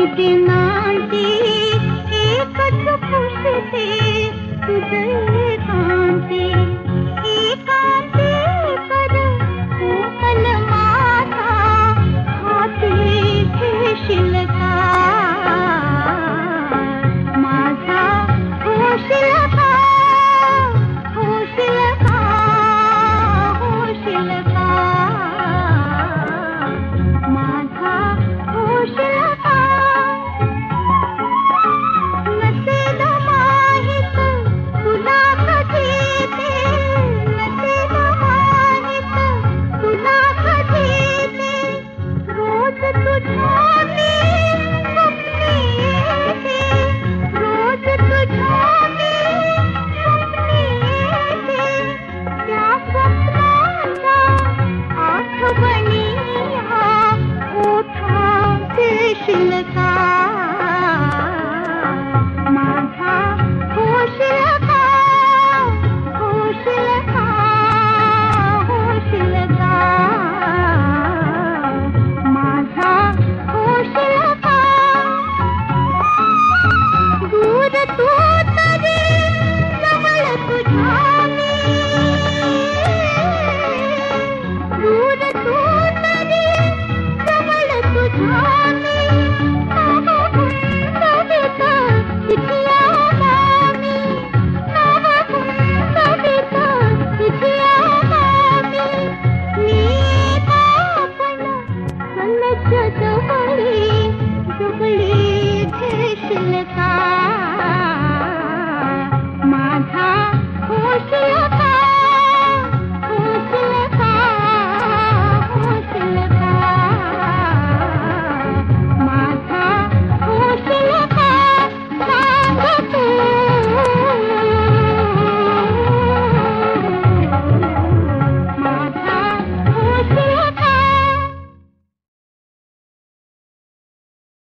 दिनांची एकच पुसते तुझे एकांती एकांती कर कोमल माझा हाती घेशील का माझा होशील का होशील का होशील का माझा होशील का नसेल माहित तुला कधी ते नसेल माहित तुला कधी ते रोज तुझ्या मी स्वप्नी येते रोज तुझ्या मी स्वप्नी येते त्या स्वप्नाच्या आठवणी ह्या ओठात देशील